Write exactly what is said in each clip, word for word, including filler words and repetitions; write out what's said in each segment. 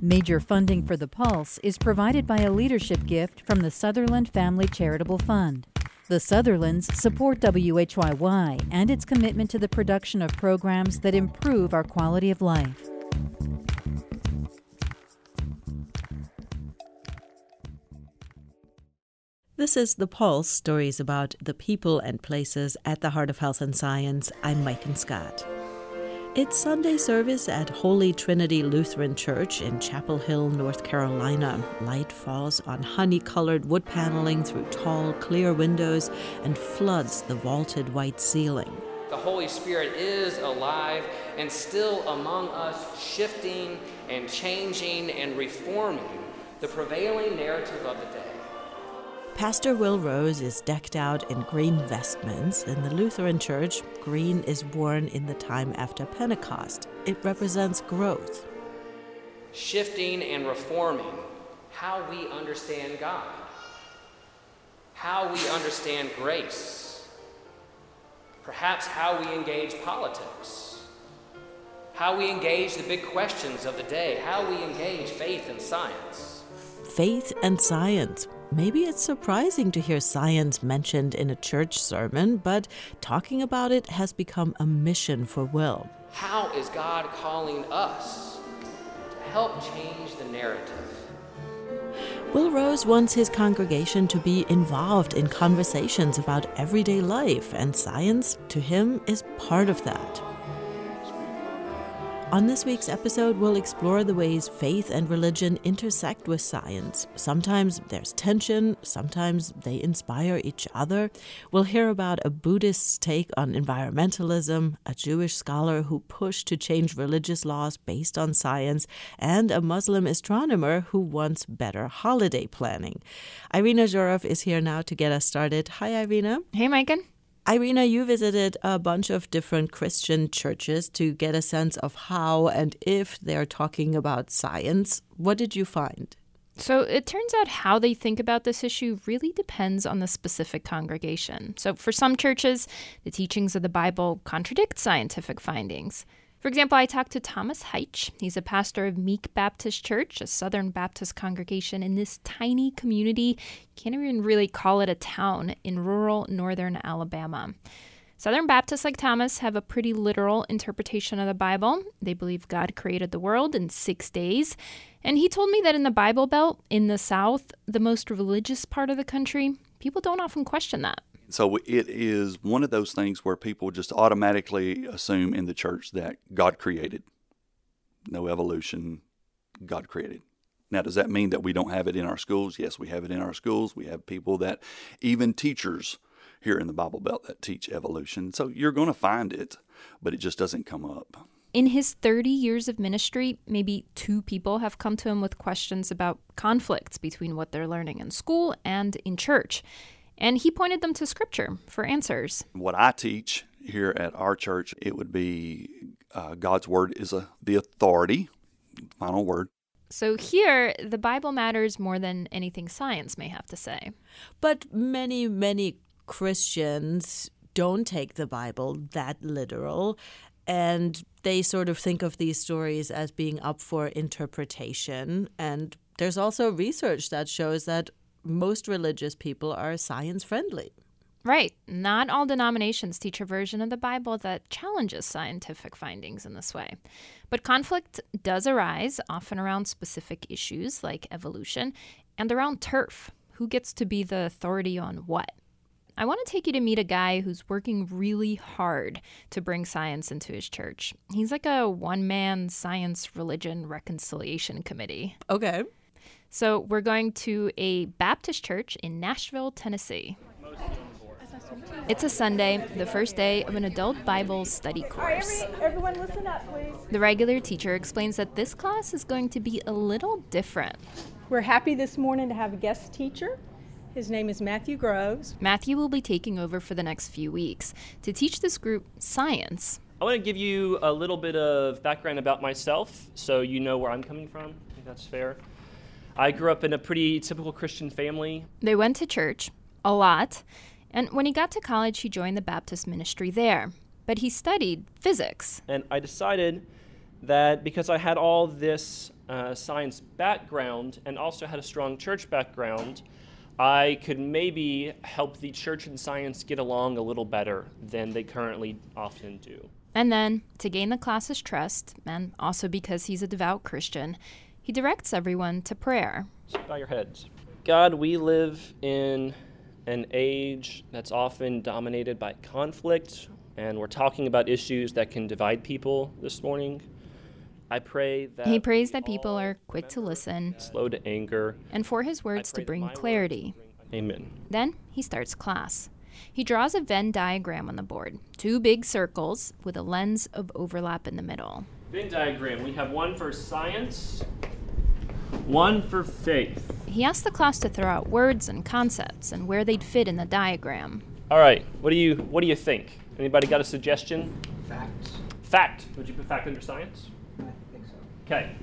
Major funding for The Pulse is provided by a leadership gift from the Sutherland Family Charitable Fund. The Sutherlands support W H Y Y and its commitment to the production of programs that improve our quality of life. This is The Pulse, stories about the people and places at the heart of health and science. I'm Maiken Scott. It's Sunday service at Holy Trinity Lutheran Church in Chapel Hill, North Carolina. Light falls on honey-colored wood paneling through tall, clear windows and floods the vaulted white ceiling. The Holy Spirit is alive and still among us, shifting and changing and reforming the prevailing narrative of the day. Pastor Will Rose is decked out in green vestments. In the Lutheran Church, green is worn in the time after Pentecost. It represents growth. Shifting and reforming how we understand God, how we understand grace, perhaps how we engage politics, how we engage the big questions of the day, how we engage faith and science. Faith and science. Maybe it's surprising to hear science mentioned in a church sermon, but talking about it has become a mission for Will. How is God calling us to help change the narrative? Will Rose wants his congregation to be involved in conversations about everyday life, and science, to him, is part of that. On this week's episode, we'll explore the ways faith and religion intersect with science. Sometimes there's tension, sometimes they inspire each other. We'll hear about a Buddhist's take on environmentalism, a Jewish scholar who pushed to change religious laws based on science, and a Muslim astronomer who wants better holiday planning. Irina Zhurov is here now to get us started. Hi, Irina. Hey, Maiken. Irina, you visited a bunch of different Christian churches to get a sense of how and if they're talking about science. What did you find? So it turns out how they think about this issue really depends on the specific congregation. So for some churches, the teachings of the Bible contradict scientific findings. For example, I talked to Thomas Heitch. He's a pastor of Meek Baptist Church, a Southern Baptist congregation in this tiny community. Can't even really call it a town in rural northern Alabama. Southern Baptists like Thomas have a pretty literal interpretation of the Bible. They believe God created the world in six days. And he told me that in the Bible Belt, in the South, the most religious part of the country, people don't often question that. So it is one of those things where people just automatically assume in the church that God created. No evolution, God created. Now, does that mean that we don't have it in our schools? Yes, we have it in our schools. We have people that, even teachers here in the Bible Belt, that teach evolution. So you're going to find it, but it just doesn't come up. In his thirty years of ministry, maybe two people have come to him with questions about conflicts between what they're learning in school and in church. And he pointed them to Scripture for answers. What I teach here at our church, it would be uh, God's Word is a, the authority, final word. So here, the Bible matters more than anything science may have to say. But many, many Christians don't take the Bible that literal, and they sort of think of these stories as being up for interpretation. And there's also research that shows that most religious people are science-friendly. Right. Not all denominations teach a version of the Bible that challenges scientific findings in this way. But conflict does arise, often around specific issues like evolution, and around turf. Who gets to be the authority on what? I want to take you to meet a guy who's working really hard to bring science into his church. He's like a one-man science-religion reconciliation committee. Okay. So we're going to a Baptist church in Nashville, Tennessee. It's a Sunday, the first day of an adult Bible study course. Everyone listen up, please. The regular teacher explains that this class is going to be a little different. We're happy this morning to have a guest teacher. His name is Matthew Groves. Matthew will be taking over for the next few weeks to teach this group science. I want to give you a little bit of background about myself so you know where I'm coming from. I think that's fair. I grew up in a pretty typical Christian family. They went to church a lot, and when he got to college, he joined the Baptist ministry there. But he studied physics. And I decided that because I had all this uh, science background and also had a strong church background, I could maybe help the church and science get along a little better than they currently often do. And then, to gain the class's trust, and also because he's a devout Christian, he directs everyone to prayer. So bow your heads. God, we live in an age that's often dominated by conflict, and we're talking about issues that can divide people this morning. I pray that He prays that people are quick to listen, slow to anger, and for his words to bring clarity. Amen. Then he starts class. He draws a Venn diagram on the board, two big circles with a lens of overlap in the middle. Venn diagram. We have one for science, one for faith. He asks the class to throw out words and concepts and where they'd fit in the diagram. All right. What do you What do you think? Anybody got a suggestion? Facts. Fact. Would you put fact under science? I think so. Okay.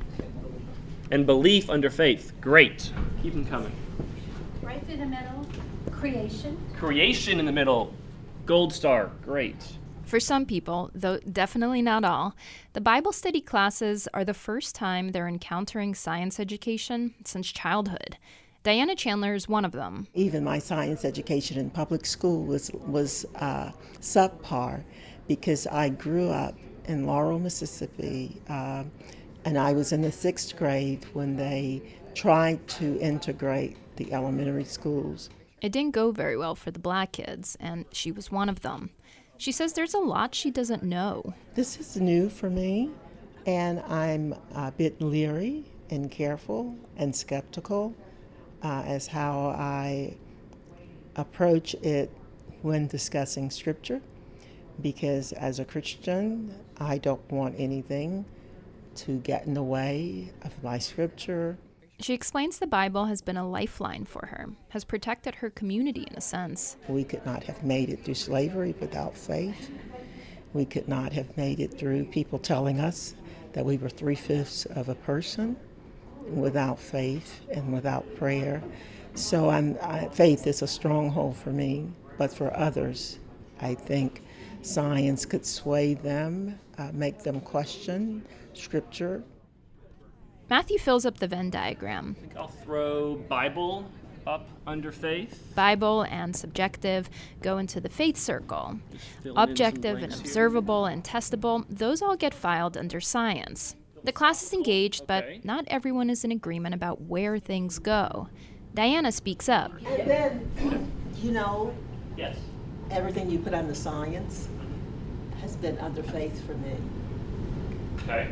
And belief under faith. Great. Keep them coming. Right through the middle, creation. Creation in the middle. Gold star. Great. For some people, though definitely not all, the Bible study classes are the first time they're encountering science education since childhood. Diana Chandler is one of them. Even my science education in public school was, was uh, subpar because I grew up in Laurel, Mississippi, uh, and I was in the sixth grade when they tried to integrate the elementary schools. It didn't go very well for the black kids, and she was one of them. She says there's a lot she doesn't know. This is new for me, and I'm a bit leery and careful and skeptical uh, as how I approach it when discussing Scripture, because as a Christian, I don't want anything to get in the way of my Scripture. She explains the Bible has been a lifeline for her, has protected her community in a sense. We could not have made it through slavery without faith. We could not have made it through people telling us that we were three-fifths of a person without faith and without prayer. So I'm, I, faith is a stronghold for me, but for others, I think science could sway them, uh, make them question Scripture. Matthew fills up the Venn diagram. I think I'll throw Bible up under faith. Bible and subjective go into the faith circle. Objective and observable and testable, those all get filed under science. The class is engaged, but not everyone is in agreement about where things go. Diana speaks up. And then, you know, Yes. everything you put under science has been under faith for me. Okay.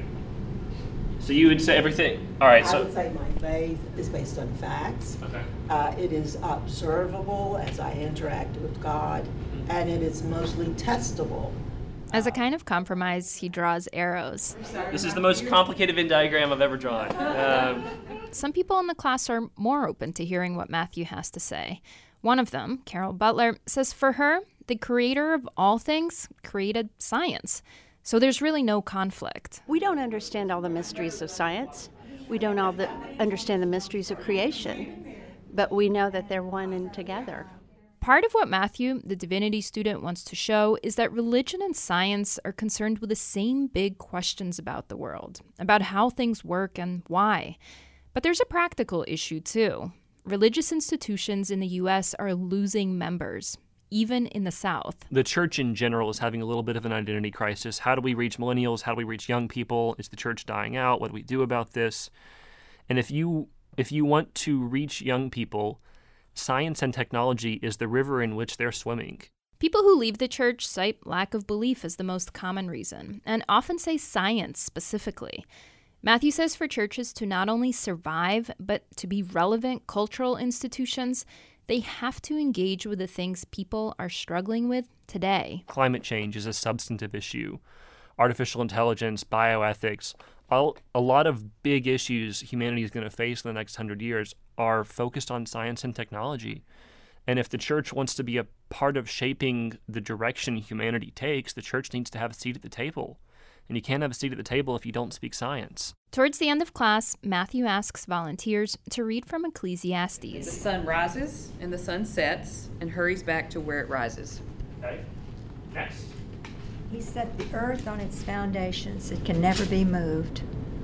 So you would say everything. All right. I So. would say my faith is based on facts. Okay. Uh, it is observable as I interact with God, and it is mostly testable. As a kind of compromise, he draws arrows. This is the most complicated Venn diagram I've ever drawn. Um, Some people in the class are more open to hearing what Matthew has to say. One of them, Carol Butler, says for her, the creator of all things created science. So there's really no conflict. We don't understand all the mysteries of science. We don't all the, understand the mysteries of creation, but we know that they're one and together. Part of what Matthew, the divinity student, wants to show is that religion and science are concerned with the same big questions about the world, about how things work and why. But there's a practical issue, too. Religious institutions in the U S are losing members, even in the South. the church in general is having a little bit of an identity crisis. How do we reach millennials? How do we reach young people? Is the church dying out? What do we do about this? And if you if you want to reach young people, science and technology is the river in which they're swimming. People who leave the church cite lack of belief as the most common reason, and often say science specifically. Matthew says for churches to not only survive, but to be relevant cultural institutions, they have to engage with the things people are struggling with today. Climate change is a substantive issue. Artificial intelligence, bioethics, all, a lot of big issues humanity is going to face in the next hundred years are focused on science and technology. And if the church wants to be a part of shaping the direction humanity takes, the church needs to have a seat at the table. And you can't have a seat at the table if you don't speak science. Towards the end of class, Matthew asks volunteers to read from Ecclesiastes. The sun rises and the sun sets and hurries back to where it rises. Okay. Next. He set the earth on its foundations. It can never be moved.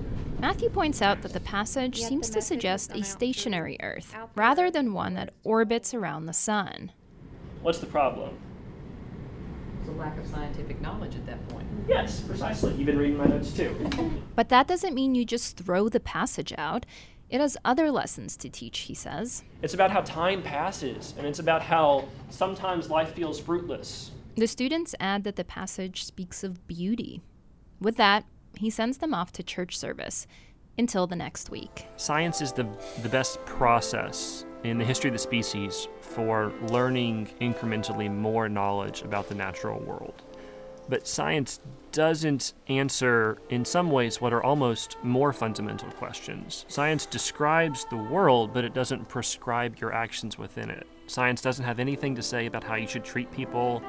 Matthew points out that the passage seems to suggest a stationary Earth, rather than one that orbits around the sun. What's the problem? It's a lack of scientific knowledge at that point. Yes, precisely. You've been reading my notes too. But that doesn't mean you just throw the passage out. It has other lessons to teach, he says. It's about how time passes, and it's about how sometimes life feels fruitless. The students add that the passage speaks of beauty. With that, he sends them off to church service until the next week. Science is the, the best process in the history of the species for learning incrementally more knowledge about the natural world. But science doesn't answer, in some ways, what are almost more fundamental questions. Science describes the world, but it doesn't prescribe your actions within it. Science doesn't have anything to say about how you should treat people.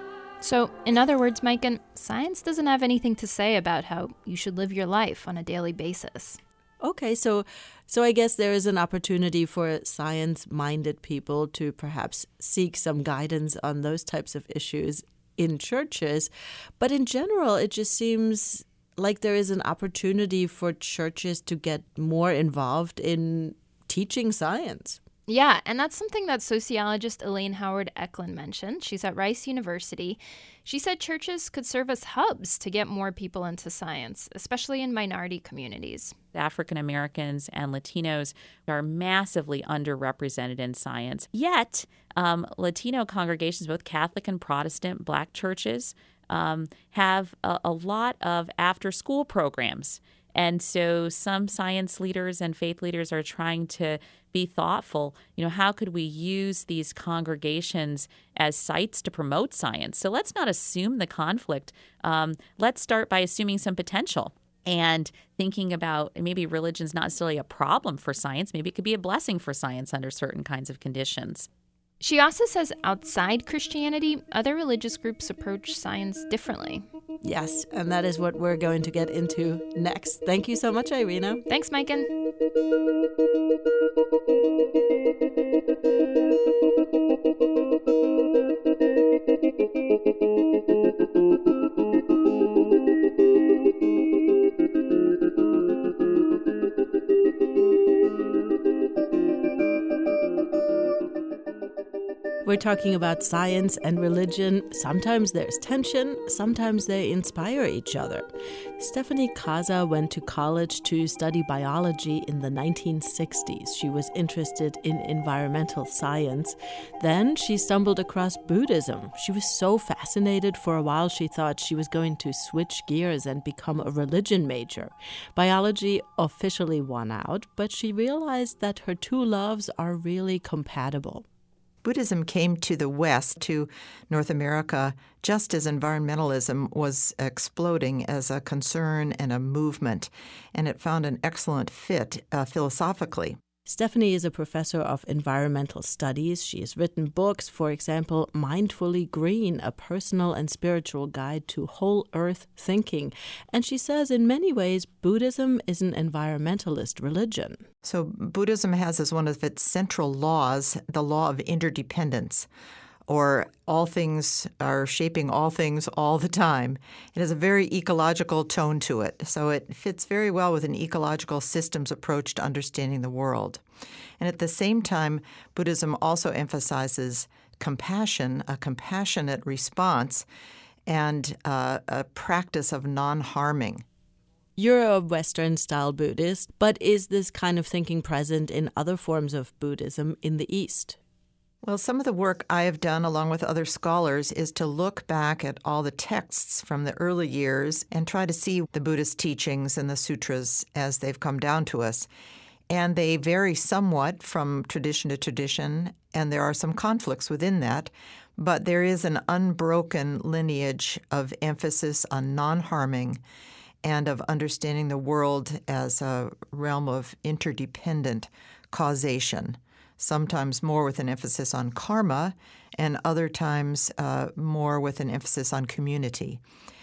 So, in other words, Micah, science doesn't have anything to say about how you should live your life on a daily basis. Okay, so so I guess there is an opportunity for science-minded people to perhaps seek some guidance on those types of issues in churches. But in general, it just seems like there is an opportunity for churches to get more involved in teaching science. Yeah, and that's something that sociologist Elaine Howard Eklund mentioned. She's at Rice University. She said churches could serve as hubs to get more people into science, especially in minority communities. African Americans and Latinos are massively underrepresented in science. Yet, um, Latino congregations, both Catholic and Protestant, Black churches, um, have a, a lot of after-school programs. And so some science leaders and faith leaders are trying to be thoughtful. You know, how could we use these congregations as sites to promote science? So let's not assume the conflict. Um, let's start by assuming some potential and thinking about maybe religion's not necessarily a problem for science. Maybe it could be a blessing for science under certain kinds of conditions. She also says outside Christianity, other religious groups approach science differently. Yes, and that is what we're going to get into next. Thank you so much, Irina. Thanks, Micah. We're talking about science and religion. Sometimes there's tension, sometimes they inspire each other. Stephanie Kaza went to college to study biology in the nineteen sixties. She was interested in environmental science. Then she stumbled across Buddhism. She was so fascinated for a while she thought she was going to switch gears and become a religion major. Biology officially won out, but she realized that her two loves are really compatible. Buddhism came to the West, to North America, just as environmentalism was exploding as a concern and a movement, and it found an excellent fit uh, philosophically. Stephanie is a professor of environmental studies. She has written books, for example, Mindfully Green, a personal and spiritual guide to whole earth thinking. And she says in many ways, Buddhism is an environmentalist religion. So Buddhism has as one of its central laws the law of interdependence, or all things are shaping all things all the time. It has a very ecological tone to it, so it fits very well with an ecological systems approach to understanding the world. And at the same time, Buddhism also emphasizes compassion, a compassionate response, and uh, a practice of non-harming. You're a Western-style Buddhist, but is this kind of thinking present in other forms of Buddhism in the East? Well, some of the work I have done, along with other scholars, is to look back at all the texts from the early years and try to see the Buddhist teachings and the sutras as they've come down to us. And they vary somewhat from tradition to tradition, and there are some conflicts within that. But there is an unbroken lineage of emphasis on non-harming and of understanding the world as a realm of interdependent causation, sometimes more with an emphasis on karma, and other times uh, more with an emphasis on community.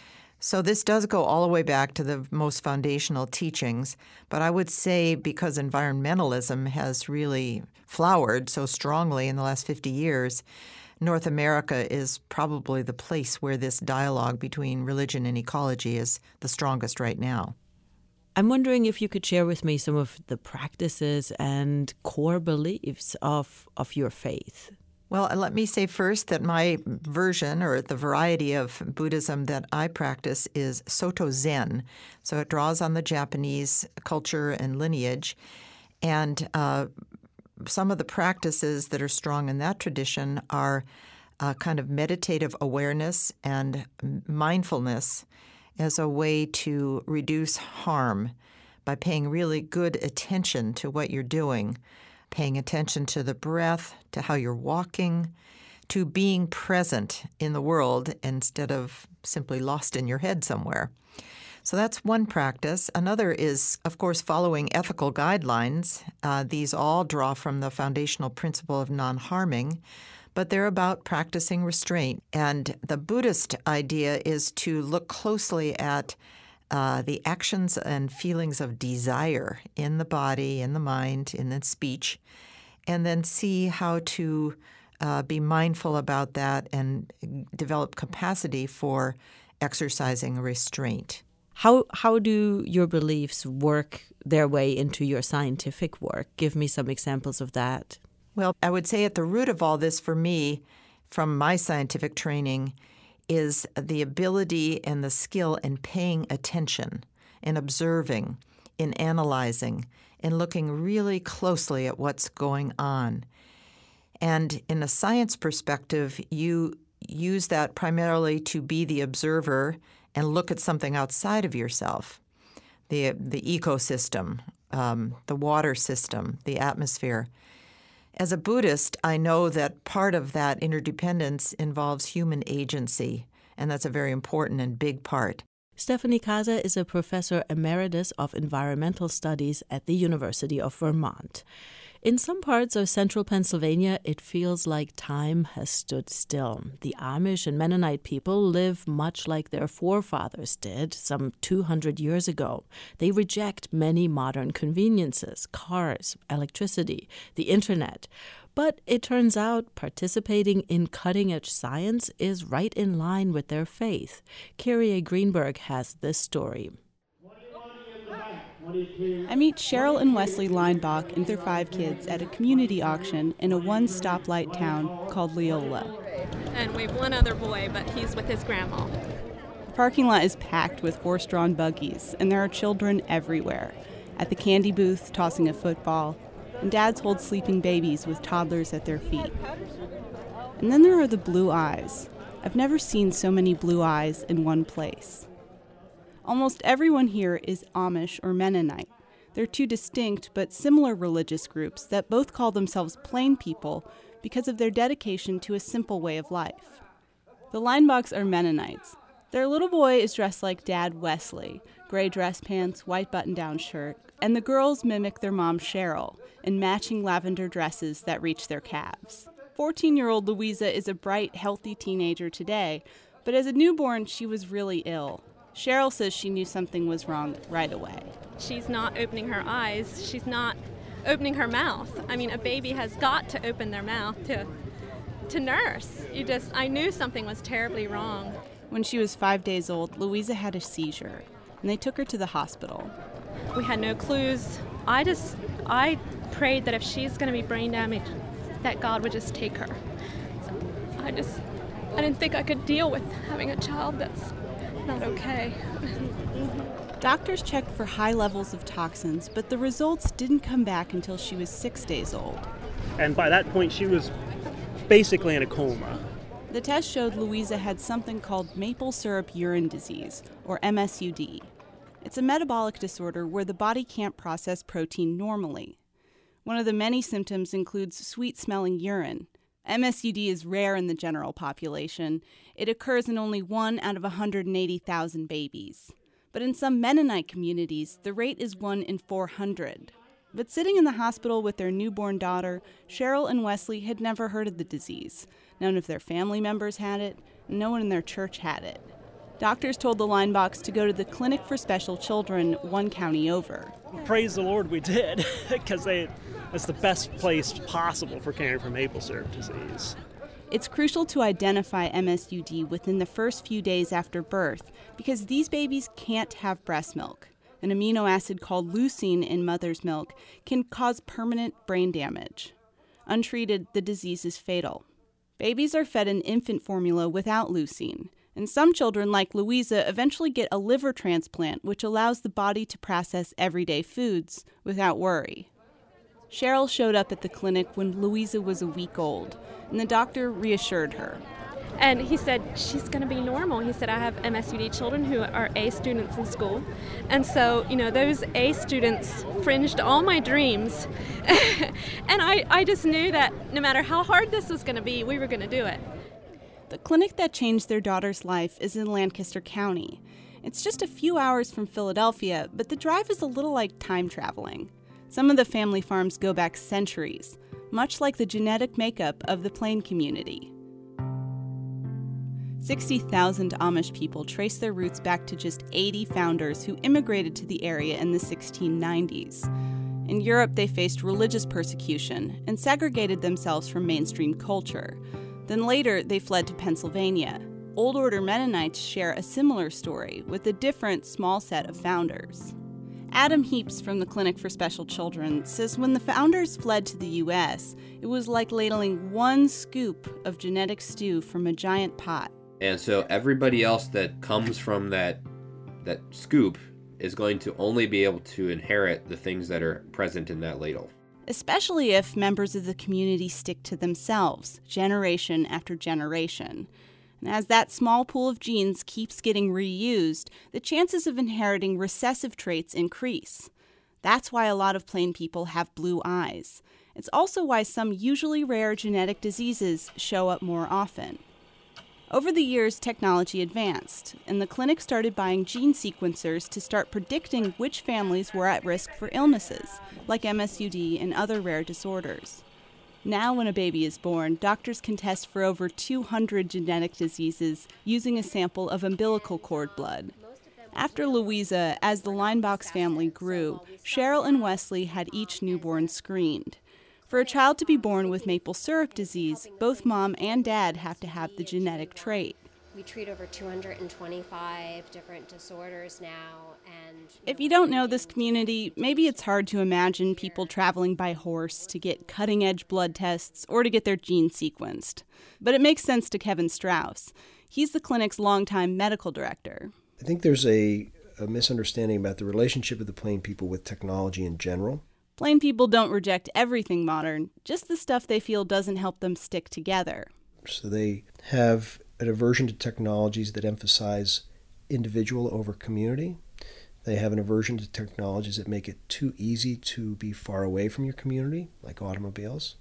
So this does go all the way back to the most foundational teachings, but I would say because environmentalism has really flowered so strongly in the last fifty years, North America is probably the place where this dialogue between religion and ecology is the strongest right now. I'm wondering if you could share with me some of the practices and core beliefs of, of your faith. Well, let me say first that my version or the variety of Buddhism that I practice is Soto Zen. So it draws on the Japanese culture and lineage. And uh, some of the practices that are strong in that tradition are uh, kind of meditative awareness and mindfulness as a way to reduce harm by paying really good attention to what you're doing, paying attention to the breath, to how you're walking, to being present in the world instead of simply lost in your head somewhere. So that's one practice. Another is, of course, following ethical guidelines. Uh, these all draw from the foundational principle of non-harming, but they're about practicing restraint. And the Buddhist idea is to look closely at uh, the actions and feelings of desire in the body, in the mind, in the speech, and then see how to uh, be mindful about that and develop capacity for exercising restraint. How how do your beliefs work their way into your scientific work? Give me some examples of that. Well, I would say at the root of all this for me, from my scientific training, is the ability and the skill in paying attention, in observing, in analyzing, in looking really closely at what's going on. And in a science perspective, you use that primarily to be the observer and look at something outside of yourself, the the ecosystem, um, the water system, the atmosphere. As a Buddhist, I know that part of that interdependence involves human agency, and that's a very important and big part. Stephanie Kaza is a professor emeritus of environmental studies at the University of Vermont. In some parts of central Pennsylvania, it feels like time has stood still. The Amish and Mennonite people live much like their forefathers did some two hundred years ago. They reject many modern conveniences, cars, electricity, the internet. But it turns out participating in cutting-edge science is right in line with their faith. Carrie Greenberg has this story. I meet Cheryl and Wesley Leinbach and their five kids at a community auction in a one-stoplight town called Leola. And we have one other boy, but he's with his grandma. The parking lot is packed with horse-drawn buggies, and there are children everywhere. At the candy booth, tossing a football, and dads hold sleeping babies with toddlers at their feet. And then there are the blue eyes. I've never seen so many blue eyes in one place. Almost everyone here is Amish or Mennonite. They're two distinct but similar religious groups that both call themselves plain people because of their dedication to a simple way of life. The Leinbachs are Mennonites. Their little boy is dressed like Dad Wesley, gray dress pants, white button-down shirt, and the girls mimic their mom Cheryl in matching lavender dresses that reach their calves. fourteen-year-old Louisa is a bright, healthy teenager today, but as a newborn, she was really ill. Cheryl says she knew something was wrong right away. She's not opening her eyes. She's not opening her mouth. I mean, a baby has got to open their mouth to to nurse. You just, I knew something was terribly wrong. When she was five days old, Louisa had a seizure, and they took her to the hospital. We had no clues. I just, I prayed that if she's going to be brain damaged, that God would just take her. So I just, I didn't think I could deal with having a child that's not okay. Doctors checked for high levels of toxins, but the results didn't come back until she was six days old. And by that point, she was basically in a coma. The test showed Louisa had something called maple syrup urine disease, or M S U D. It's a metabolic disorder where the body can't process protein normally. One of the many symptoms includes sweet-smelling urine. M S U D is rare in the general population. It occurs in only one out of one hundred eighty thousand babies. But in some Mennonite communities, the rate is one in four hundred. But sitting in the hospital with their newborn daughter, Cheryl and Wesley had never heard of the disease. None of their family members had it, and no one in their church had it. Doctors told the Leinbachs to go to the Clinic for Special Children one county over. Praise the Lord we did, because they... It's the best place possible for caring for maple syrup disease. It's crucial to identify M S U D within the first few days after birth because these babies can't have breast milk. an amino acid called leucine in mother's milk, can cause permanent brain damage. Untreated, the disease is fatal. Babies are fed an infant formula without leucine, and some children, like Louisa, eventually get a liver transplant, which allows the body to process everyday foods without worry. Cheryl showed up at the clinic when Louisa was a week old, and the doctor reassured her. And he said, she's going to be normal. He said, I have M S U D children who are A students in school. And so, you know, those A students fringed all my dreams. And I, I just knew that no matter how hard this was going to be, we were going to do it. The clinic that changed their daughter's life is in Lancaster County. It's just a few hours from Philadelphia, but the drive is a little like time traveling. Some of the family farms go back centuries, much like the genetic makeup of the Plain community. sixty thousand Amish people trace their roots back to just eighty founders who immigrated to the area in the sixteen nineties. In Europe, they faced religious persecution and segregated themselves from mainstream culture. Then later, they fled to Pennsylvania. Old Order Mennonites share a similar story with a different small set of founders. Adam Heaps from the Clinic for Special Children says when the founders fled to the U S, it was like ladling one scoop of genetic stew from a giant pot. And so everybody else that comes from that that scoop is going to only be able to inherit the things that are present in that ladle. Especially if members of the community stick to themselves, generation after generation. And as that small pool of genes keeps getting reused, the chances of inheriting recessive traits increase. That's why a lot of Plain people have blue eyes. It's also why some usually rare genetic diseases show up more often. Over the years, technology advanced, and the clinic started buying gene sequencers to start predicting which families were at risk for illnesses, like M S U D and other rare disorders. Now, when a baby is born, doctors can test for over two hundred genetic diseases using a sample of umbilical cord blood. After Louisa, as the Linebox family grew, Cheryl and Wesley had each newborn screened. For a child to be born with maple syrup disease, both mom and dad have to have the genetic trait. We treat over two hundred twenty-five different disorders now. And if you don't know this community, maybe it's hard to imagine people traveling by horse to get cutting-edge blood tests or to get their genes sequenced. But it makes sense to Kevin Strauss. He's the clinic's longtime medical director. I think there's a, a misunderstanding about the relationship of the Plain people with technology in general. Plain people don't reject everything modern, just the stuff they feel doesn't help them stick together. So they have an aversion to technologies that emphasize individual over community. They have an aversion to technologies that make it too easy to be far away from your community, like automobiles.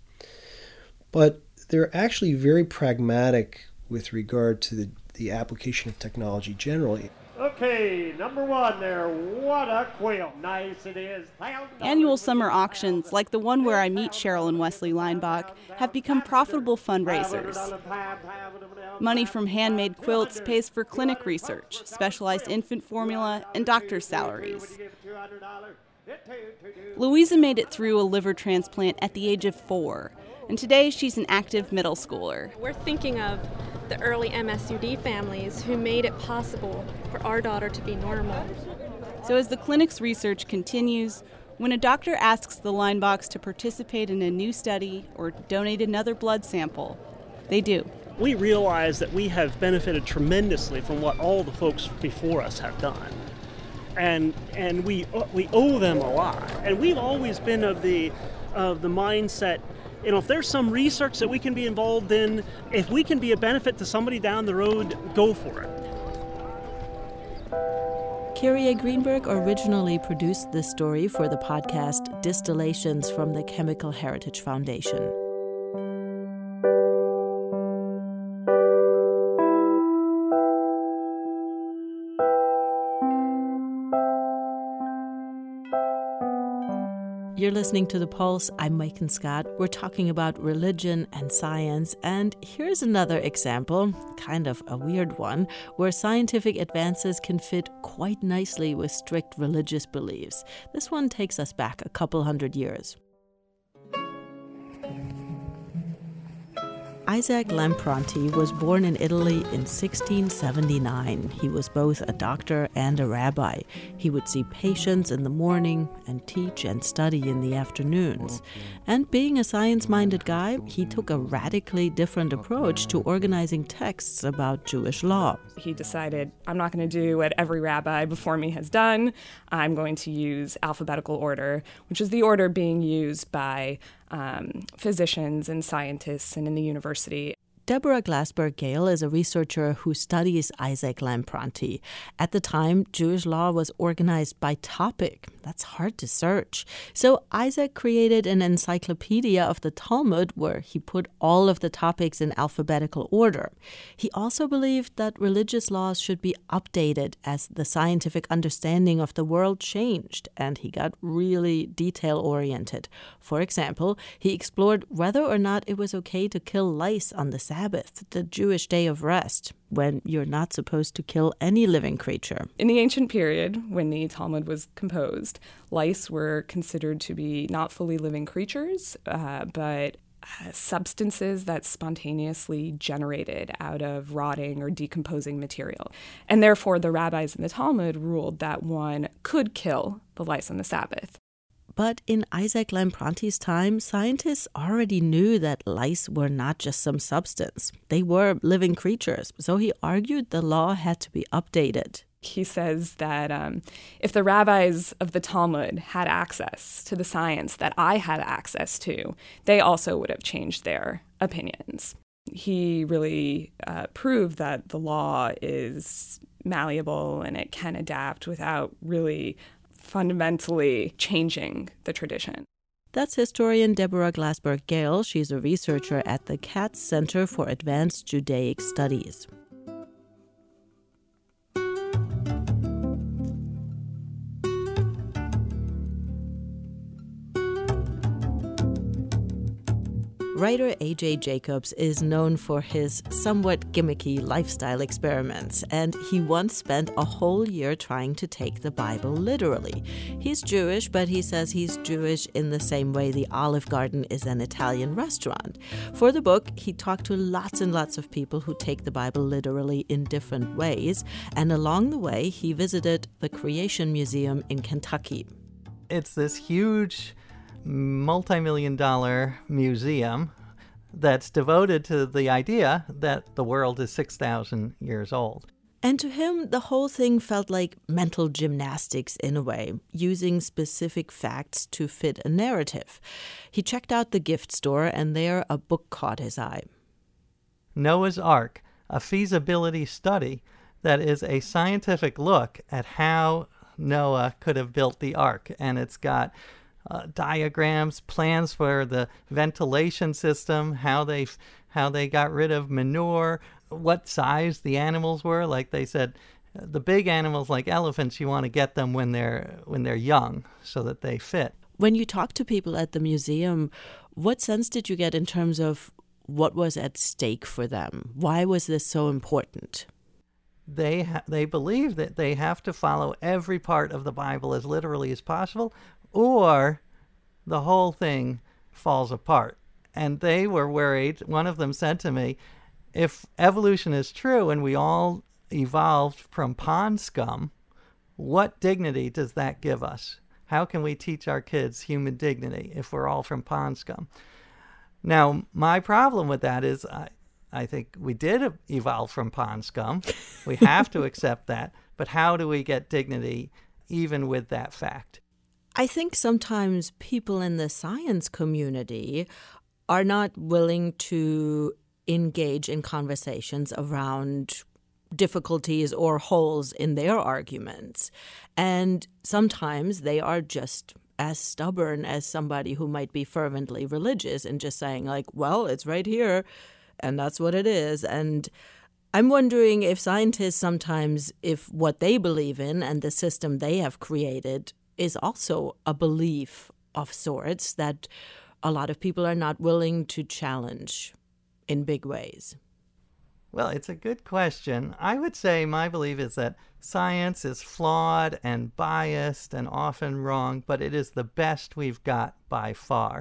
But they're actually very pragmatic with regard to the, the application of technology generally. Okay, number one there. What a quilt. Nice it is. Annual summer auctions, like the one where I meet Cheryl and Wesley Leinbach, have become profitable fundraisers. Money from handmade quilts pays for clinic research, specialized infant formula, and doctor's salaries. Louisa made it through a liver transplant at the age of four, and today she's an active middle schooler. We're thinking of the early M S U D families who made it possible for our daughter to be normal. So as the clinic's research continues, when a doctor asks the Linebox to participate in a new study or donate another blood sample, they do. We realize that we have benefited tremendously from what all the folks before us have done. And and we we owe them a lot. And we've always been of the of the mindset, you know, if there's some research that we can be involved in, if we can be a benefit to somebody down the road, go for it. Kyrie Greenberg originally produced this story for the podcast Distillations from the Chemical Heritage Foundation. You're listening to The Pulse. I'm Megan Scott. We're talking about religion and science. And here's another example, kind of a weird one, where scientific advances can fit quite nicely with strict religious beliefs. This one takes us back a couple hundred years. Isaac Lampronti was born in Italy in sixteen seventy-nine. He was both a doctor and a rabbi. He would see patients in the morning and teach and study in the afternoons. And being a science-minded guy, he took a radically different approach to organizing texts about Jewish law. He decided, I'm not going to do what every rabbi before me has done. I'm going to use alphabetical order, which is the order being used by um, physicians and scientists and in the university. Deborah Glassberg-Gale is a researcher who studies Isaac Lampronti. At the time, Jewish law was organized by topic. That's hard to search. So Isaac created an encyclopedia of the Talmud where he put all of the topics in alphabetical order. He also believed that religious laws should be updated as the scientific understanding of the world changed, and he got really detail-oriented. For example, he explored whether or not it was okay to kill lice on the Sabbath, the Jewish day of rest, when you're not supposed to kill any living creature. In the ancient period, when the Talmud was composed, lice were considered to be not fully living creatures, uh, but uh, substances that spontaneously generated out of rotting or decomposing material. And therefore, the rabbis in the Talmud ruled that one could kill the lice on the Sabbath. But in Isaac Lampronti's time, scientists already knew that lice were not just some substance. They were living creatures, so he argued the law had to be updated. He says that um, if the rabbis of the Talmud had access to the science that I had access to, they also would have changed their opinions. He really uh, proved that the law is malleable and it can adapt without really fundamentally changing the tradition. That's historian Deborah Glassberg-Gale. She's a researcher at the Katz Center for Advanced Judaic Studies. Writer A J Jacobs is known for his somewhat gimmicky lifestyle experiments, and he once spent a whole year trying to take the Bible literally. He's Jewish, but he says he's Jewish in the same way the Olive Garden is an Italian restaurant. For the book, he talked to lots and lots of people who take the Bible literally in different ways, and along the way, he visited the Creation Museum in Kentucky. It's this huge multi-million dollar museum that's devoted to the idea that the world is six thousand years old. And to him, the whole thing felt like mental gymnastics in a way, using specific facts to fit a narrative. He checked out the gift store, and there a book caught his eye. Noah's Ark, a feasibility study that is a scientific look at how Noah could have built the ark. And it's got Uh, diagrams, plans for the ventilation system, how they how they got rid of manure, what size the animals were. Like they said, the big animals like elephants, you want to get them when they're when they're young so that they fit. When you talk to people at the museum, what sense did you get in terms of what was at stake for them? Why was this so important? They ha- they believe that they have to follow every part of the Bible as literally as possible, or the whole thing falls apart. And they were worried. One of them said to me, if evolution is true and we all evolved from pond scum, what dignity does that give us? How can we teach our kids human dignity if we're all from pond scum? Now, my problem with that is I, I think we did evolve from pond scum. We have to accept that. But how do we get dignity even with that fact? I think sometimes people in the science community are not willing to engage in conversations around difficulties or holes in their arguments. And sometimes they are just as stubborn as somebody who might be fervently religious and just saying, like, well, it's right here, and that's what it is. And I'm wondering if scientists sometimes, if what they believe in and the system they have created is also a belief of sorts that a lot of people are not willing to challenge in big ways. Well, it's a good question. I would say my belief is that science is flawed and biased and often wrong, but it is the best we've got by far.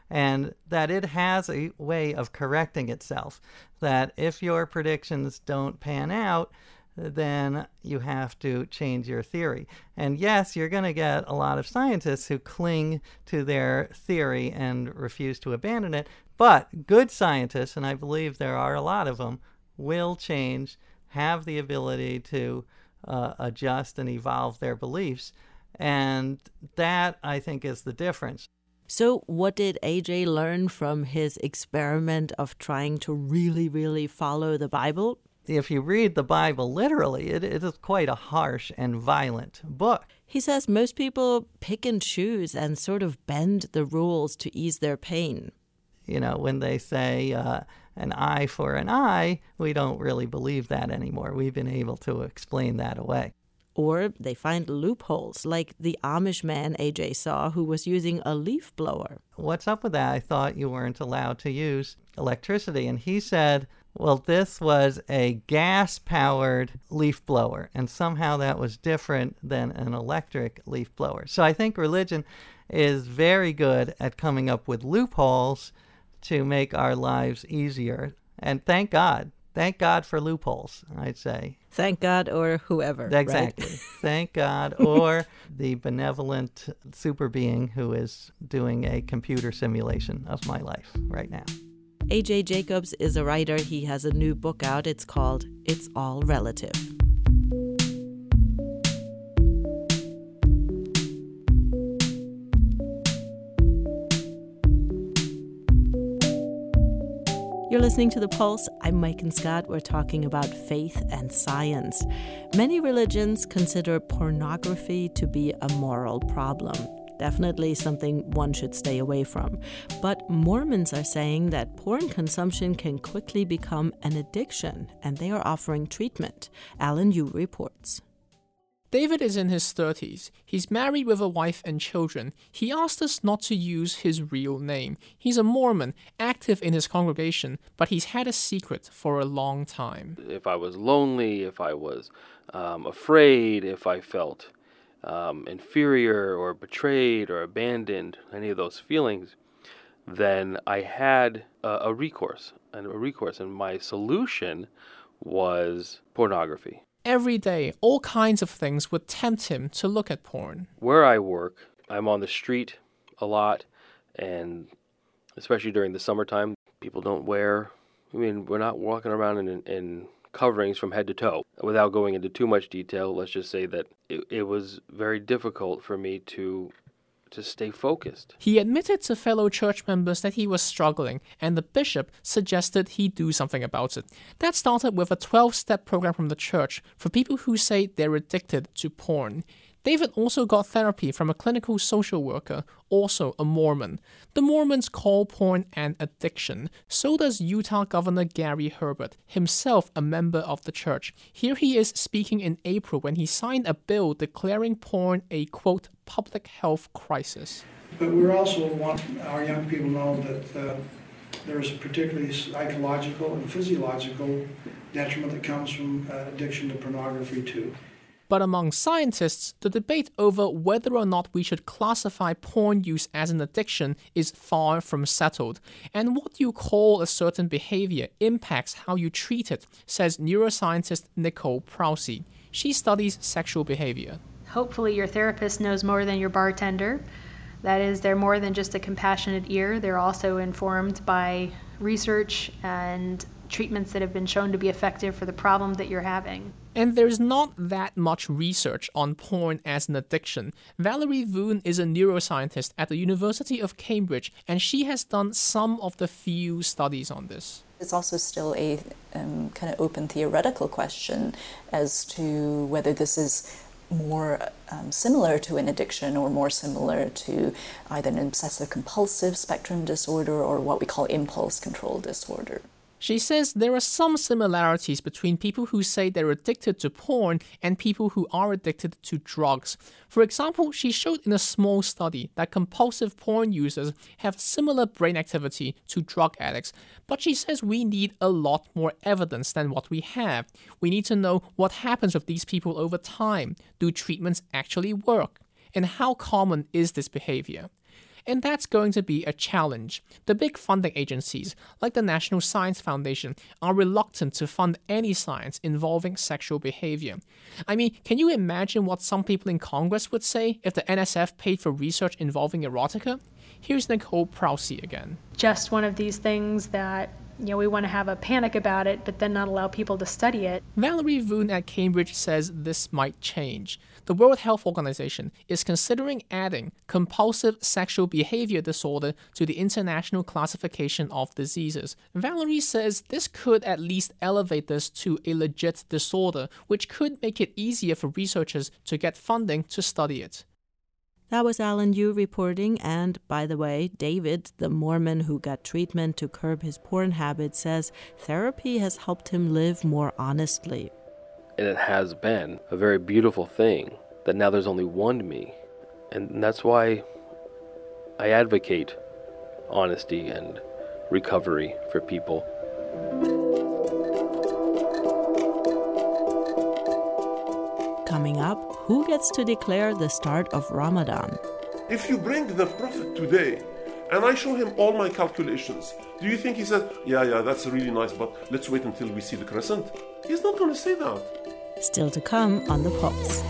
and that it has a way of correcting itself, that if your predictions don't pan out, then you have to change your theory. And yes, you're going to get a lot of scientists who cling to their theory and refuse to abandon it, but good scientists, and I believe there are a lot of them, will change, have the ability to uh, adjust and evolve their beliefs. And that, I think, is the difference. So what did A J learn from his experiment of trying to really, really follow the Bible? If you read the Bible literally, it, it is quite a harsh and violent book. He says most people pick and choose and sort of bend the rules to ease their pain. You know, when they say uh, an eye for an eye, we don't really believe that anymore. We've been able to explain that away. Or they find loopholes, like the Amish man A J saw who was using a leaf blower. What's up with that? I thought you weren't allowed to use electricity. And he said, well, this was a gas-powered leaf blower, and somehow that was different than an electric leaf blower. So I think religion is very good at coming up with loopholes to make our lives easier. And thank God. Thank God for loopholes, I'd say. Thank God or whoever. Exactly. Right? Thank God or the benevolent super being who is doing a computer simulation of my life right now. A J Jacobs is a writer. He has a new book out. It's called It's All Relative. You're listening to The Pulse. I'm Mike Scott. We're talking about faith and science. Many religions consider pornography to be a moral problem. Definitely something one should stay away from. But Mormons are saying that porn consumption can quickly become an addiction, and they are offering treatment. Alan Yu reports. David is in his thirties. He's married with a wife and children. He asked us not to use his real name. He's a Mormon, active in his congregation, but he's had a secret for a long time. If I was lonely, if I was um, afraid, if I felt um, inferior or betrayed or abandoned, any of those feelings, then I had a, a recourse, and a recourse, and my solution was pornography. Every day, all kinds of things would tempt him to look at porn. Where I work, I'm on the street a lot, and especially during the summertime, people don't wear, I mean, we're not walking around in, in coverings from head to toe. Without going into too much detail, let's just say that it, it was very difficult for me to to stay focused. He admitted to fellow church members that he was struggling, and the bishop suggested he do something about it. That started with a twelve-step program from the church for people who say they're addicted to porn. David also got therapy from a clinical social worker, also a Mormon. The Mormons call porn an addiction. So does Utah Governor Gary Herbert, himself a member of the church. Here he is speaking in April when he signed a bill declaring porn a, quote, public health crisis. But we also want our young people to know that uh, there's a particularly psychological and physiological detriment that comes from uh, addiction to pornography too. But among scientists, the debate over whether or not we should classify porn use as an addiction is far from settled. And what you call a certain behavior impacts how you treat it, says neuroscientist Nicole Prousey. She studies sexual behavior. Hopefully your therapist knows more than your bartender. That is, they're more than just a compassionate ear. They're also informed by research and treatments that have been shown to be effective for the problem that you're having. And there's not that much research on porn as an addiction. Valerie Voon is a neuroscientist at the University of Cambridge, and she has done some of the few studies on this. It's also still a um, kind of open theoretical question as to whether this is more um, similar to an addiction or more similar to either an obsessive-compulsive spectrum disorder or what we call impulse control disorder. She says there are some similarities between people who say they're addicted to porn and people who are addicted to drugs. For example, she showed in a small study that compulsive porn users have similar brain activity to drug addicts. But she says we need a lot more evidence than what we have. We need to know what happens with these people over time. Do treatments actually work? And how common is this behavior? and that's going to be a challenge. The big funding agencies, like the National Science Foundation, are reluctant to fund any science involving sexual behavior. I mean, can you imagine what some people in Congress would say if the N S F paid for research involving erotica? Here's Nicole Prousey again. Just one of these things that, you know, we want to have a panic about it, but then not allow people to study it. Valerie Voon at Cambridge says this might change. The World Health Organization is considering adding compulsive sexual behavior disorder to the International Classification of Diseases. Valerie says this could at least elevate this to a legit disorder, which could make it easier for researchers to get funding to study it. That was Alan Yu reporting, and by the way, David, the Mormon who got treatment to curb his porn habit, says therapy has helped him live more honestly. And it has been a very beautiful thing that now there's only one me. And that's why I advocate honesty and recovery for people. Coming up, who gets to declare the start of Ramadan? If you bring the Prophet today and I show him all my calculations, do you think he said, yeah, yeah, that's really nice, but let's wait until we see the crescent? He's not going to say that. Still to come on The Pulse.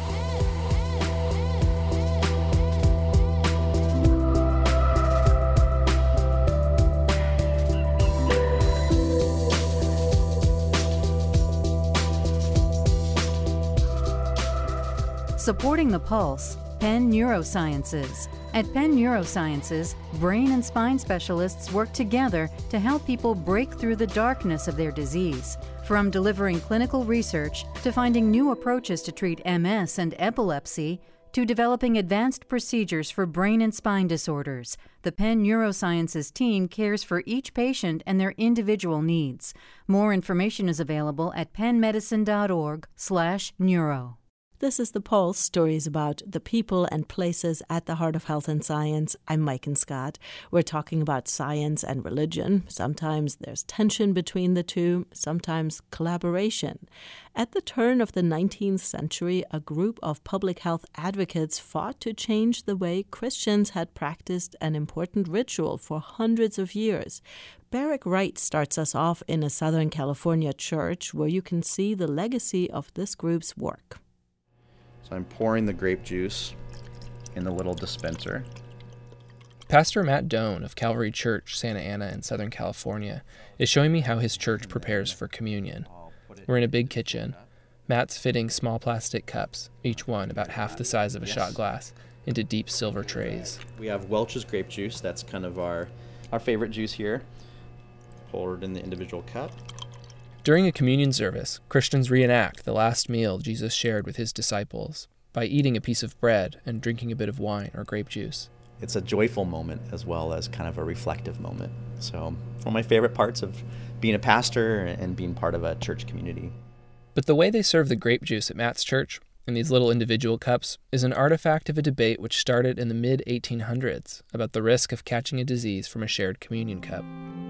Supporting The Pulse, Penn Neurosciences. At Penn Neurosciences, brain and spine specialists work together to help people break through the darkness of their disease. From delivering clinical research to finding new approaches to treat M S and epilepsy, to developing advanced procedures for brain and spine disorders, the Penn Neurosciences team cares for each patient and their individual needs. More information is available at pennmedicine.org slash neuro. This is The Pulse, stories about the people and places at the heart of health and science. I'm Maiken Scott. We're talking about science and religion. Sometimes there's tension between the two, sometimes collaboration. At the turn of the nineteenth century, a group of public health advocates fought to change the way Christians had practiced an important ritual for hundreds of years. Barrick Wright starts us off in a Southern California church where you can see the legacy of this group's work. So I'm pouring the grape juice in the little dispenser. Pastor Matt Doan of Calvary Church, Santa Ana in Southern California, is showing me how his church prepares for communion. We're in a big kitchen. Matt's fitting small plastic cups, each one about half the size of a yes. shot glass, into deep silver trays. We have Welch's grape juice. That's kind of our, our favorite juice here. Poured in the individual cup. During a communion service, Christians reenact the last meal Jesus shared with his disciples by eating a piece of bread and drinking a bit of wine or grape juice. It's a joyful moment as well as kind of a reflective moment. So one of my favorite parts of being a pastor and being part of a church community. But the way they serve the grape juice at Matt's church, in these little individual cups, is an artifact of a debate which started in the mid eighteen hundreds about the risk of catching a disease from a shared communion cup.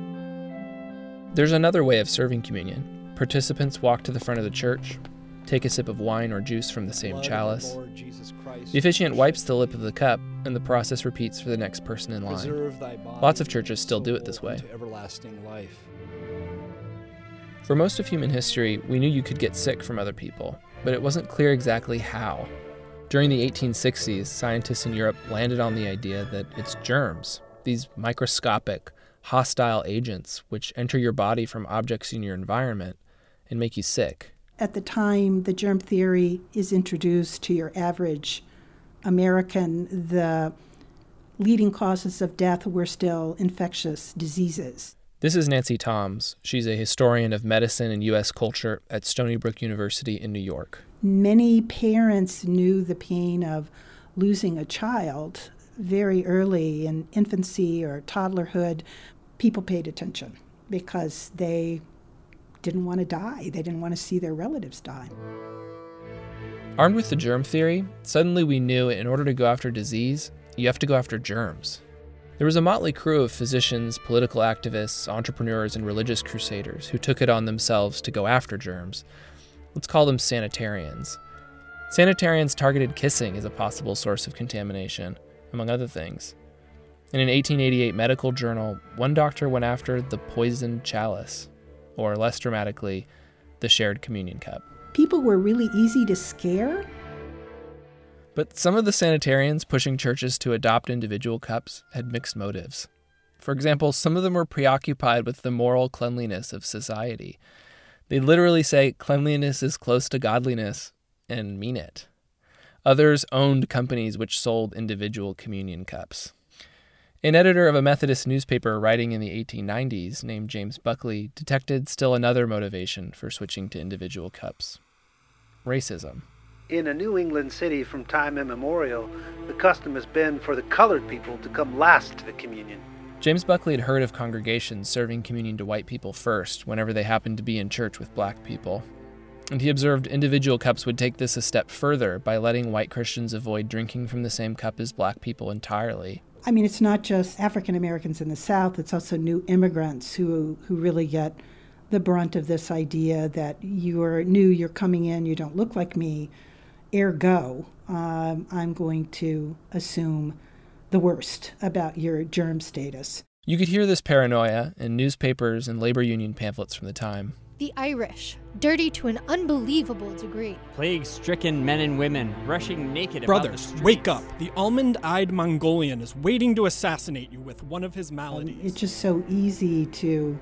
There's another way of serving communion. Participants walk to the front of the church, take a sip of wine or juice from the same chalice. The officiant wipes the lip of the cup, and the process repeats for the next person in line. Lots of churches still do it this way. For most of human history, we knew you could get sick from other people, but it wasn't clear exactly how. During the eighteen sixties, scientists in Europe landed on the idea that it's germs, these microscopic, hostile agents which enter your body from objects in your environment and make you sick. At the time the germ theory is introduced to your average American, the leading causes of death were still infectious diseases. This is Nancy Toms. She's a historian of medicine and U S culture at Stony Brook University in New York. Many parents knew the pain of losing a child very early in infancy or toddlerhood. People paid attention because they didn't want to die. They didn't want to see their relatives die. Armed with the germ theory, suddenly we knew in order to go after disease, you have to go after germs. There was a motley crew of physicians, political activists, entrepreneurs, and religious crusaders who took it on themselves to go after germs. Let's call them sanitarians. Sanitarians targeted kissing as a possible source of contamination, among other things. In an eighteen eighty-eight medical journal, one doctor went after the poisoned chalice, or less dramatically, the shared communion cup. People were really easy to scare. But some of the sanitarians pushing churches to adopt individual cups had mixed motives. For example, some of them were preoccupied with the moral cleanliness of society. They literally say cleanliness is close to godliness and mean it. Others owned companies which sold individual communion cups. An editor of a Methodist newspaper writing in the eighteen nineties named James Buckley detected still another motivation for switching to individual cups: racism. In a New England city from time immemorial, the custom has been for the colored people to come last to the communion. James Buckley had heard of congregations serving communion to white people first whenever they happened to be in church with black people. And he observed individual cups would take this a step further by letting white Christians avoid drinking from the same cup as black people entirely. I mean, it's not just African Americans in the South, it's also new immigrants who, who really get the brunt of this idea that you're new, you're coming in, you don't look like me, ergo, um, I'm going to assume the worst about your germ status. You could hear this paranoia in newspapers and labor union pamphlets from the time. The Irish, dirty to an unbelievable degree. Plague-stricken men and women rushing naked Brothers, about the wake up. The almond-eyed Mongolian is waiting to assassinate you with one of his maladies. Um, it's just so easy to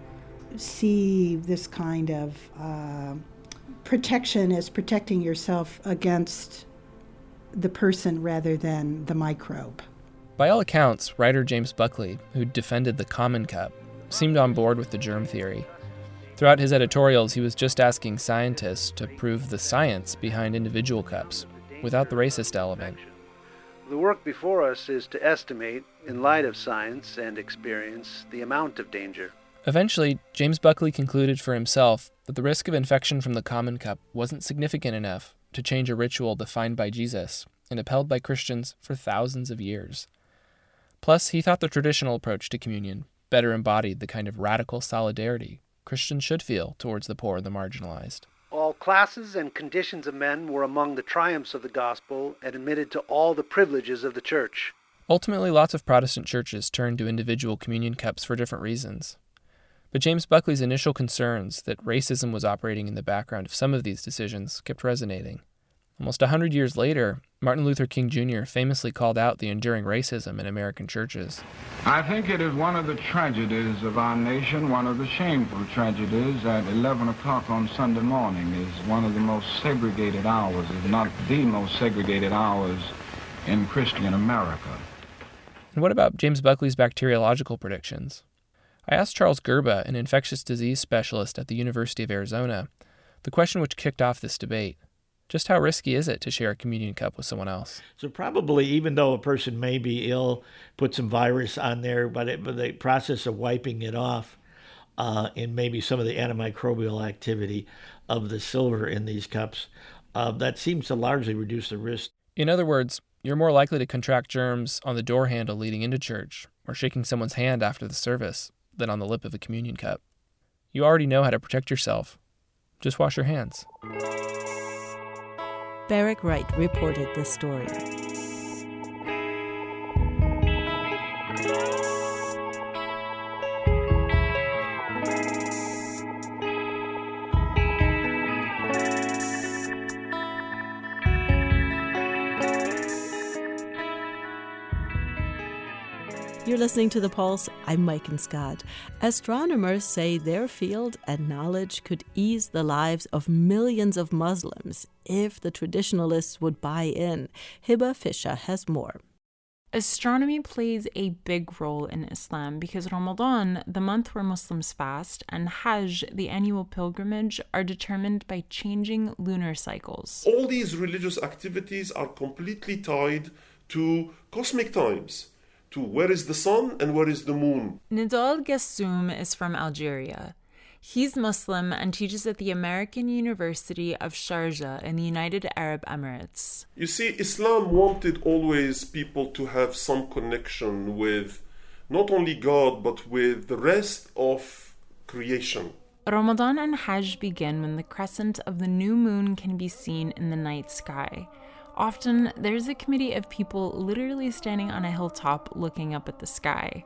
see this kind of uh, protection as protecting yourself against the person rather than the microbe. By all accounts, writer James Buckley, who defended the common cup, seemed on board with the germ theory. Throughout his editorials, he was just asking scientists to prove the science behind individual cups, without the racist element. The work before us is to estimate, in light of science and experience, the amount of danger. Eventually, James Buckley concluded for himself that the risk of infection from the common cup wasn't significant enough to change a ritual defined by Jesus and upheld by Christians for thousands of years. Plus, he thought the traditional approach to communion better embodied the kind of radical solidarity Christians should feel towards the poor and the marginalized. All classes and conditions of men were among the triumphs of the gospel and admitted to all the privileges of the church. Ultimately, lots of Protestant churches turned to individual communion cups for different reasons. But James Buckley's initial concerns that racism was operating in the background of some of these decisions kept resonating. Almost a hundred years later, Martin Luther King Junior famously called out the enduring racism in American churches. I think it is one of the tragedies of our nation, one of the shameful tragedies, that eleven o'clock on Sunday morning is one of the most segregated hours, if not the most segregated hours in Christian America. And what about James Buckley's bacteriological predictions? I asked Charles Gerba, an infectious disease specialist at the University of Arizona, the question which kicked off this debate. Just how risky is it to share a communion cup with someone else? So probably, even though a person may be ill, put some virus on there, but, it, but the process of wiping it off uh, and maybe some of the antimicrobial activity of the silver in these cups, uh, that seems to largely reduce the risk. In other words, you're more likely to contract germs on the door handle leading into church or shaking someone's hand after the service than on the lip of a communion cup. You already know how to protect yourself. Just wash your hands. Barrick Wright reported this story. You're listening to The Pulse. I'm Mike and Scott. Astronomers say their field and knowledge could ease the lives of millions of Muslims if the traditionalists would buy in. Hiba Fisher has more. Astronomy plays a big role in Islam because Ramadan, the month where Muslims fast, and Hajj, the annual pilgrimage, are determined by changing lunar cycles. All these religious activities are completely tied to cosmic times, to where is the sun and where is the moon. Nidal Gassoum is from Algeria. He's Muslim and teaches at the American University of Sharjah in the United Arab Emirates. You see, Islam wanted always people to have some connection with not only God, but with the rest of creation. Ramadan and Hajj begin when the crescent of the new moon can be seen in the night sky. often there's a committee of people literally standing on a hilltop looking up at the sky.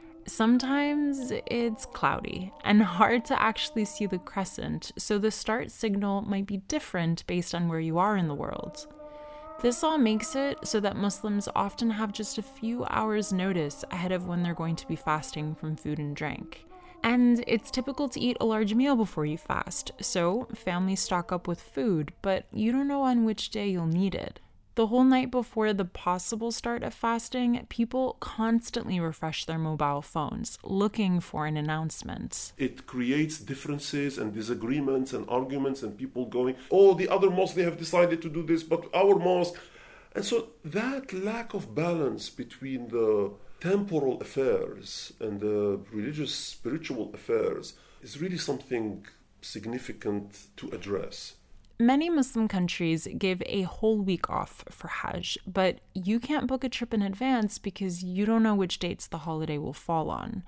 Sometimes it's cloudy and hard to actually see the crescent, so the start signal might be different based on where you are in the world. This all makes it so that Muslims often have just a few hours' notice ahead of when they're going to be fasting from food and drink. And it's typical to eat a large meal before you fast, so families stock up with food, but you don't know on which day you'll need it. The whole night before the possible start of fasting, people constantly refresh their mobile phones, looking for an announcement. It creates differences and disagreements and arguments and people going, oh, the other mosque, they have decided to do this, but our mosque. And so that lack of balance between the temporal affairs and the religious, spiritual affairs is really something significant to address. Many Muslim countries give a whole week off for Hajj, but you can't book a trip in advance because you don't know which dates the holiday will fall on.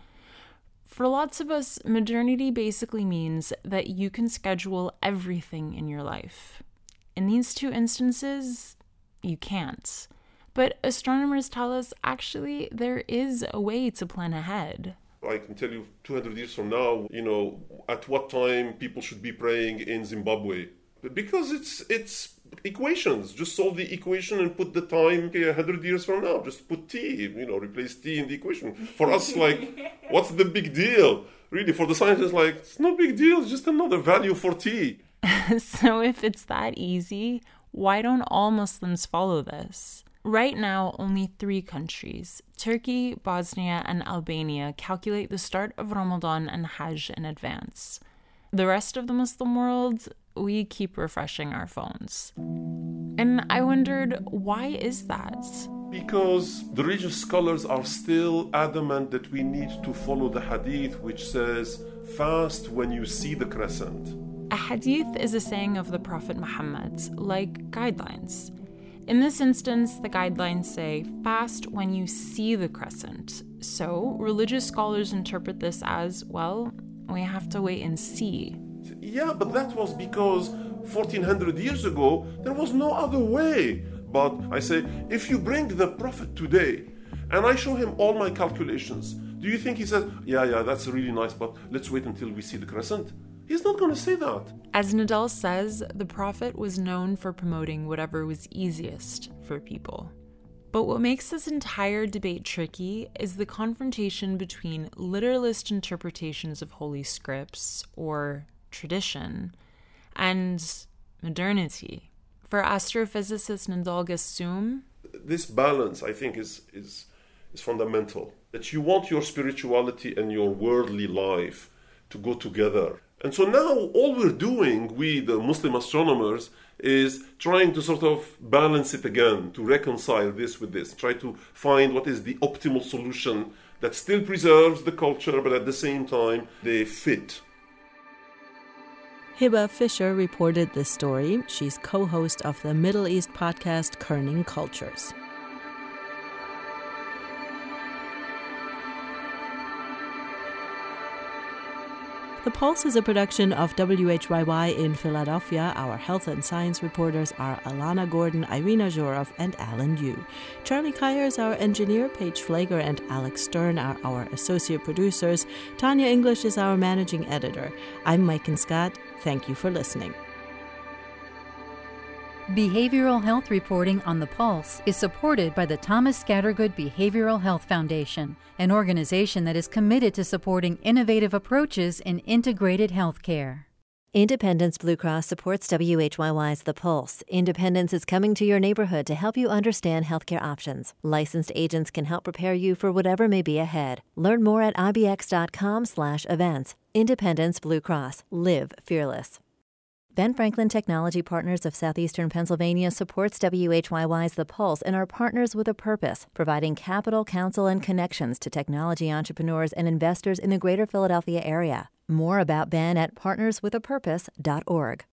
For lots of us, modernity basically means that you can schedule everything in your life. In these two instances, you can't. But astronomers tell us actually there is a way to plan ahead. I can tell you two hundred years from now, you know, at what time people should be praying in Zimbabwe. Because it's it's equations. Just solve the equation and put the time okay, one hundred years from now. Just put t, you know, replace t in the equation. For us, like, what's the big deal? Really, for the scientists, like, it's no big deal. It's just another value for t. So if it's that easy, why don't all Muslims follow this? Right now, only three countries, Turkey, Bosnia, and Albania, calculate the start of Ramadan and Hajj in advance. The rest of the Muslim world, we keep refreshing our phones. And I wondered, why is that? Because the religious scholars are still adamant that we need to follow the hadith which says, fast when you see the crescent. A hadith is a saying of the Prophet Muhammad, like guidelines. In this instance, the guidelines say, fast when you see the crescent. So religious scholars interpret this as, well, we have to wait and see. Yeah, but that was because fourteen hundred years ago, there was no other way. But I say, if you bring the Prophet today, and I show him all my calculations, do you think he says, yeah, yeah, that's really nice, but let's wait until we see the crescent? He's not going to say that. As Nadal says, the Prophet was known for promoting whatever was easiest for people. But what makes this entire debate tricky is the confrontation between literalist interpretations of holy scripts, or tradition, and modernity. For astrophysicist Nadal Gassoum, this balance, I think, is, is, is fundamental. That you want your spirituality and your worldly life to go together. And so now all we're doing, we the Muslim astronomers, is trying to sort of balance it again, to reconcile this with this, try to find what is the optimal solution that still preserves the culture, but at the same time they fit. Hiba Fisher reported this story. She's co-host of the Middle East podcast Kerning Cultures. The Pulse is a production of W H Y Y in Philadelphia. Our health and science reporters are Alana Gordon, Irina Zhorov, and Alan Yu. Charlie Kyer is our engineer, Paige Flager and Alex Stern are our associate producers. Tanya English is our managing editor. I'm Maiken Scott. Thank you for listening. Behavioral health reporting on The Pulse is supported by the Thomas Scattergood Behavioral Health Foundation, an organization that is committed to supporting innovative approaches in integrated health care. Independence Blue Cross supports W H Y Y's The Pulse. Independence is coming to your neighborhood to help you understand healthcare options. Licensed agents can help prepare you for whatever may be ahead. Learn more at I B X dot com slash events. Independence Blue Cross. Live fearless. Ben Franklin Technology Partners of Southeastern Pennsylvania supports W H Y Y's The Pulse and are partners with a purpose, providing capital, counsel, and connections to technology entrepreneurs and investors in the greater Philadelphia area. More about Ben at partners with a purpose dot org.